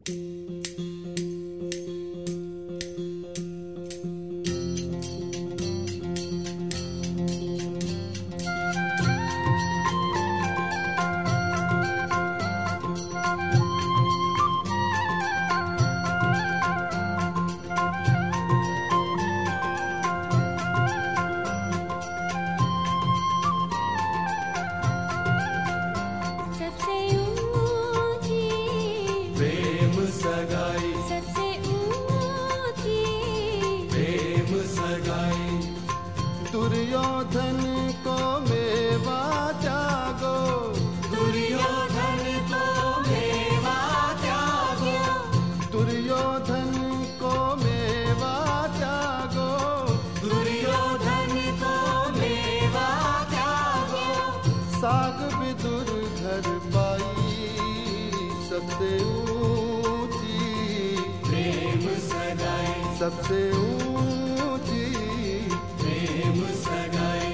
दुर्योधन को मेवा त्यागो, दुर्योधन को मेवा त्यागो, दुर्योधन को मेवा त्यागो, दुर्योधन को मेवा त्यागो। साग विदुर घर पाई सबसे ऊंची, प्रेम सगाई सबसे ऊंची प्रेम सगाई।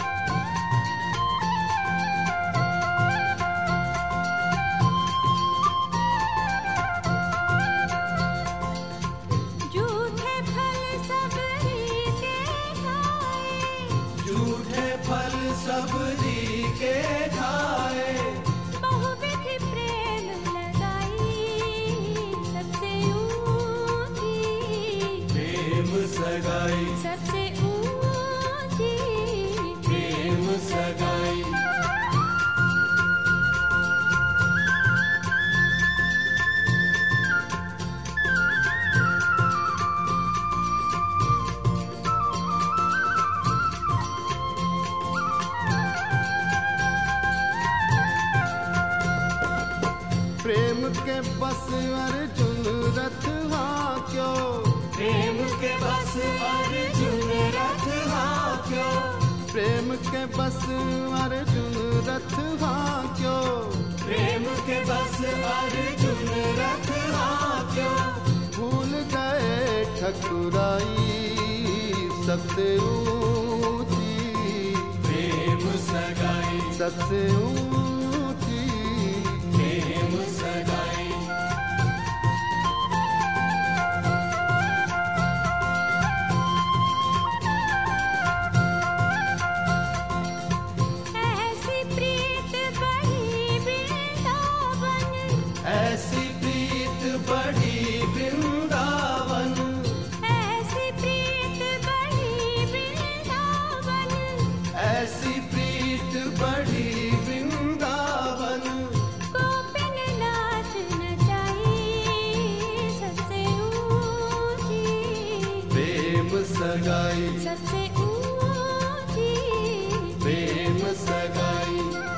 झूठे फल सबरी के खाए, झूठे फल सबरी के खाए, बहुविध प्रेम लगाई सबसे ऊंची, प्रेम सगाई सबसे ऊंची प्रेम सगाई। प्रेम के बस अर्जुन रथ हांक्यो, प्रेम के बस अर्जुन रथ हांक्यो, प्रेम के बस अर्जुन रथ हांक्यो, प्रेम के बस अर्जुन रथ हांक्यो। भूल गए ठकुराई सबसे ऊंची, प्रेम सगाई सबसे ऊंची प्रेम सगाई। ऐसी प्रीत बढ़ी वृंदावन, ऐसी प्रीत बढ़ी वृंदावन, ऐसी प्रीत बढ़ी वृंदावन, ऐसी प्रीत बढ़ी वृंदावन। गोपिन नाच नचाई सबसे ऊंची, प्रेम सगाई सबसे ऊंची प्रेम सगाई।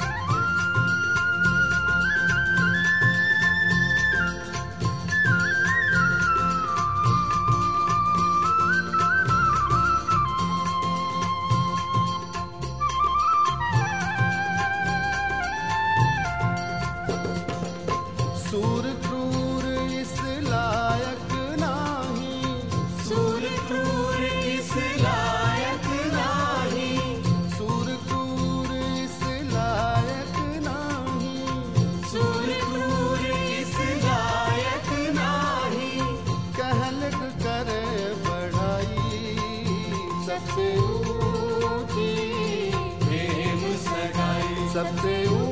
सूर क्रूर इस लायक नाही, सूर क्रूर इस लायक नाही, सूर क्रूर इस लायक नाही, सूर क्रूर इस लायक नाही। कहलक करे बढ़ाई सबसे ऊंची, प्रेम सगाई सबसे ऊंची